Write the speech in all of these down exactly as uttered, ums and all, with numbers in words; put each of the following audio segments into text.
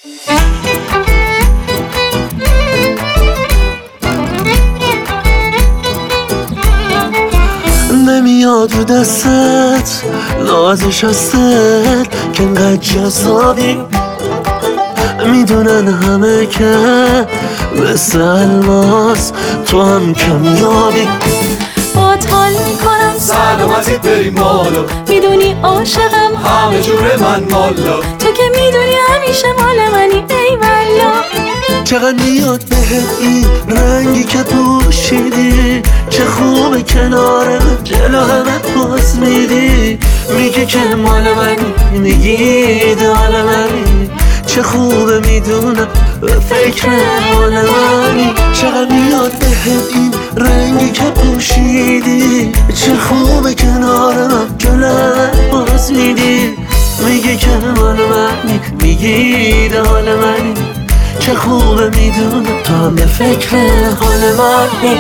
نمیاد رو دستت نازش هستت که انقدر جذابی، میدونن همه که مثل الماس تو هم کمیابی. باهات حال میکنم سلامتیت بریم بالا، میدونی عاشقم همه جور من مالا، تو که میدونی همیشه مال منی ای والا. چقدر میاد بهت این رنگی که پوشیدی، چه خوبه کنار جلو همه پاس میدی، میگه که مال منی، میگی دال منی، چه خوبه میدونم به فکر مال منی. چقدر میاد بهت این رنگی که پوشیدی، چه خوبه کنارم جلو همه پاس میدی، میگه که مال منی، میگی دال منی، چه خوبه میدونم تو هم به فکر حال منی.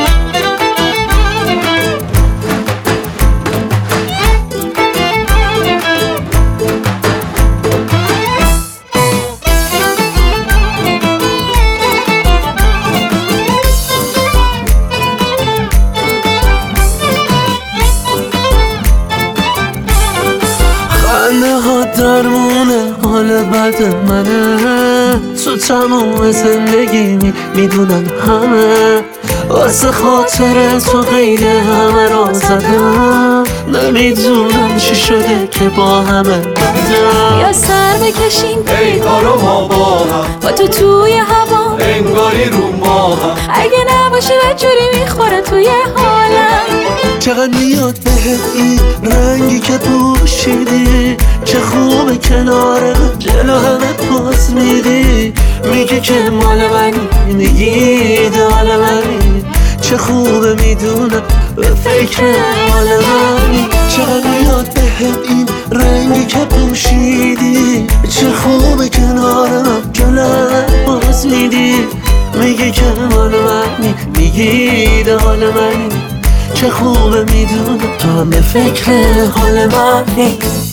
خنده ها درمونه حال بد منه، تو تموم زندگی می میدونن همه، واسه خاطر تو قید همه را زدم، نمیدونم چی شده که با همه بدم. یا سر بکشیم ای کارو ما با هم، با تو توی هوا انگاری رو ما هم، اگه نباشی بدجوری میخوره توی حالم. چقدر میاد بهت این رنگی که پوشیدی، چه خوبه کنار جلو همه پاس میدی، میگه که مال منی، میگی دال منی، چه خوبه میدونم به فکر حال منی. چقدر میاد بهت این رنگی که پوشیدی، چه خوبه کنارم جلو همه پاس میدی، میگه که مال منی، میگی دال منی، چه خوبه میدونم تو هم به فکر حال منی.